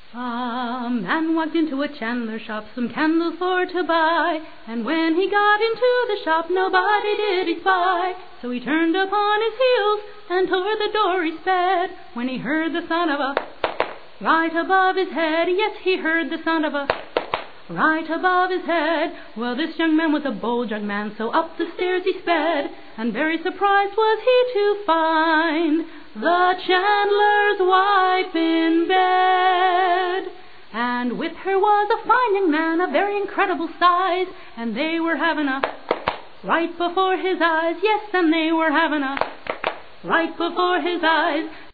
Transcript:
A man walked into a chandler's shop, some candles for to buy, and when he got into the shop, nobody did he spy. So he turned upon his heels, and toward the door he sped, when he heard the sound of a right above his head. Yes, he heard the sound of a right above his head. Well, this young man was a bold young man, so up the stairs he sped, and very surprised was he to find the chandler's wife in bed. And with her was a fine young man, a very incredible size, and they were having a right before his eyes. Yes, and they were having a right before his eyes.